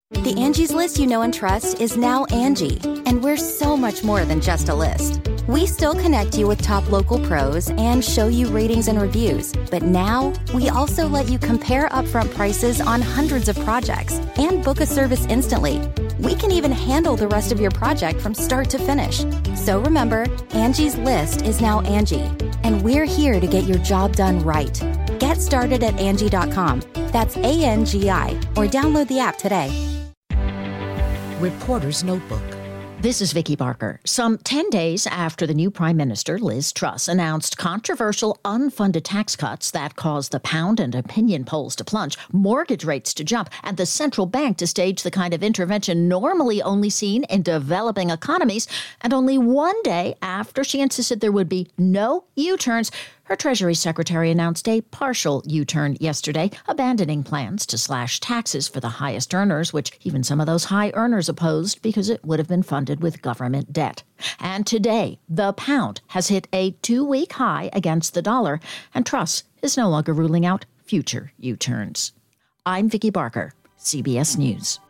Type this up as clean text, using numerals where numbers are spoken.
The Angie's List you know and trust is now Angie, and we're so much more than just a list. We still connect you with top local pros and show you ratings and reviews, but now we also let you compare upfront prices on hundreds of projects and book a service instantly. We can even handle the rest of your project from start to finish. So remember, Angie's List is now Angie, and we're here to get your job done right. Get started at Angie.com. That's ANGI, or download the app today. Reporter's Notebook. This is Vicki Barker. Some 10 days after the new Prime Minister, Liz Truss, announced controversial unfunded tax cuts that caused the pound and opinion polls to plunge, mortgage rates to jump, and the central bank to stage the kind of intervention normally only seen in developing economies, and only one day after she insisted there would be no U-turns, her Treasury Secretary announced a partial U-turn yesterday, abandoning plans to slash taxes for the highest earners, which even some of those high earners opposed because it would have been funded with government debt. And today, the pound has hit a 2-week high against the dollar, and Truss is no longer ruling out future U-turns. I'm Vicki Barker, CBS News.